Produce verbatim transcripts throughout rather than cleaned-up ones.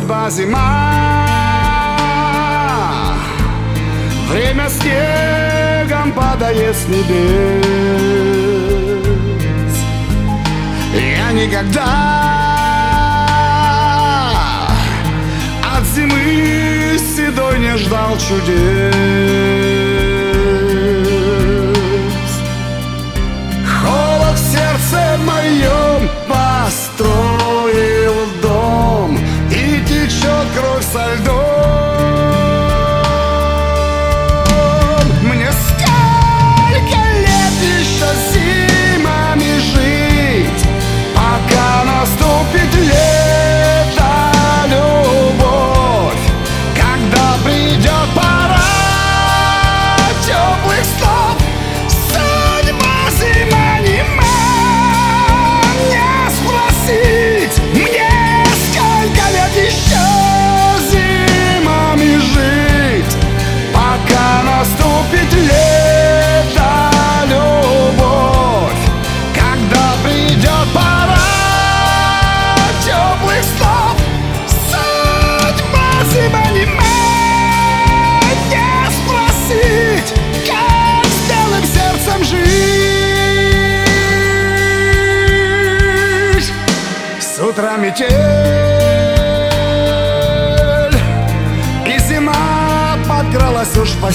Просьба зима, время снегом падает с небес. Я никогда от зимы седой не ждал чудес. Холод в сердце моем построил дом, и течет кровь со льдом. Мне сколько лет еще зимами жить, пока наступит лето, любовь, когда придет пора теплых снов. Судьба зима не мне спросить, мне сколько лет еще зимами жить, пока наступит лето, любовь, когда придет пора теплых снов. Судьба зима не мне спросить, как с белым сердцем жить. С утра метель, и зима подкралась уж в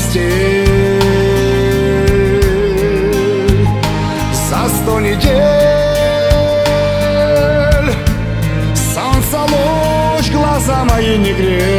постель. За сто недель солнце луч глаза мои не греет.